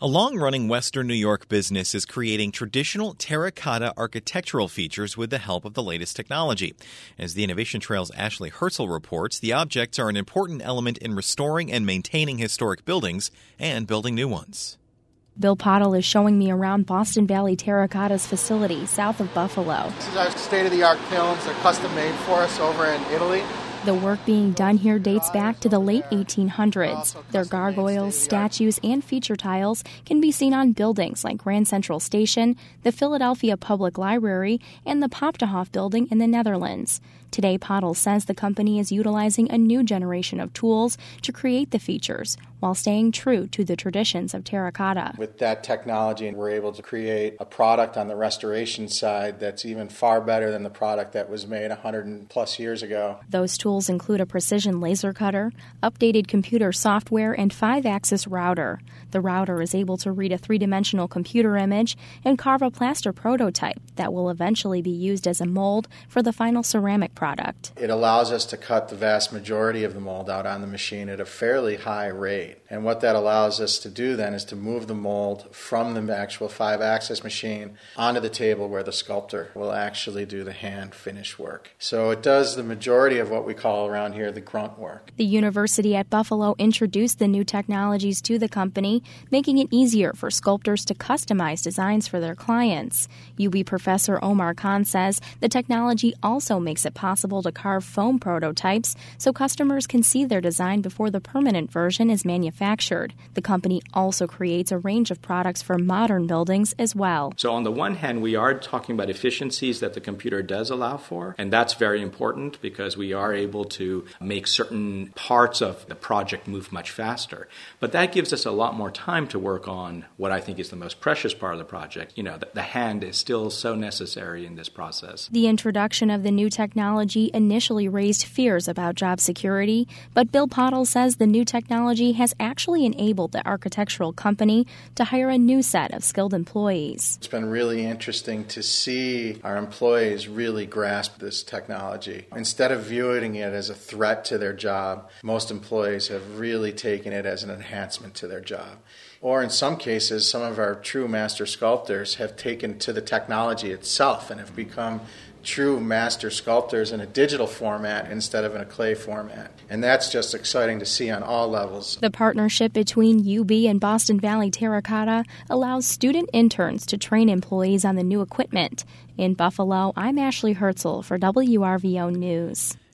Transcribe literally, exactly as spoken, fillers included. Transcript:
A long-running Western New York business is creating traditional terracotta architectural features with the help of the latest technology. As the Innovation Trail's Ashley Herzl reports, the objects are an important element in restoring and maintaining historic buildings and building new ones. Bill Pottle is showing me around Boston Valley Terracottas facility south of Buffalo. This is our state-of-the-art kilns. They're custom-made for us over in Italy. The work being done here dates back to the late eighteen hundreds. Their gargoyles, statues, and feature tiles can be seen on buildings like Grand Central Station, the Philadelphia Public Library, and the Poptehof building in the Netherlands. Today, Pottle says the company is utilizing a new generation of tools to create the features while staying true to the traditions of terracotta. With that technology, we're able to create a product on the restoration side that's even far better than the product that was made one hundred plus years ago. Those tools include a precision laser cutter, updated computer software, and five-axis router. The router is able to read a three-dimensional computer image and carve a plaster prototype that will eventually be used as a mold for the final ceramic product. It allows us to cut the vast majority of the mold out on the machine at a fairly high rate. And what that allows us to do then is to move the mold from the actual five-axis machine onto the table where the sculptor will actually do the hand finish work. So it does the majority of what we call around here the grunt work. The university at Buffalo introduced the new technologies to the company, making it easier for sculptors to customize designs for their clients. U B professor Omar Khan says the technology also makes it possible to carve foam prototypes so customers can see their design before the permanent version is manufactured. The company also creates a range of products for modern buildings as well. So on the one hand, we are talking about efficiencies that the computer does allow for, and that's very important because we are able to make certain parts of the project move much faster. But that gives us a lot more time to work on what I think is the most precious part of the project. You know, the, the hand is still so necessary in this process. The introduction of the new technology initially raised fears about job security, but Bill Pottle says the new technology has actually enabled the architectural company to hire a new set of skilled employees. It's been really interesting to see our employees really grasp this technology. Instead of viewing it as a threat to their job, most employees have really taken it as an enhancement to their job. Or in some cases, some of our true master sculptors have taken to the technology itself and have become true master sculptors in a digital format instead of in a clay format. And that's just exciting to see on all levels. The partnership between U B and Boston Valley Terracotta allows student interns to train employees on the new equipment. In Buffalo, I'm Ashley Herzl for W R V O News.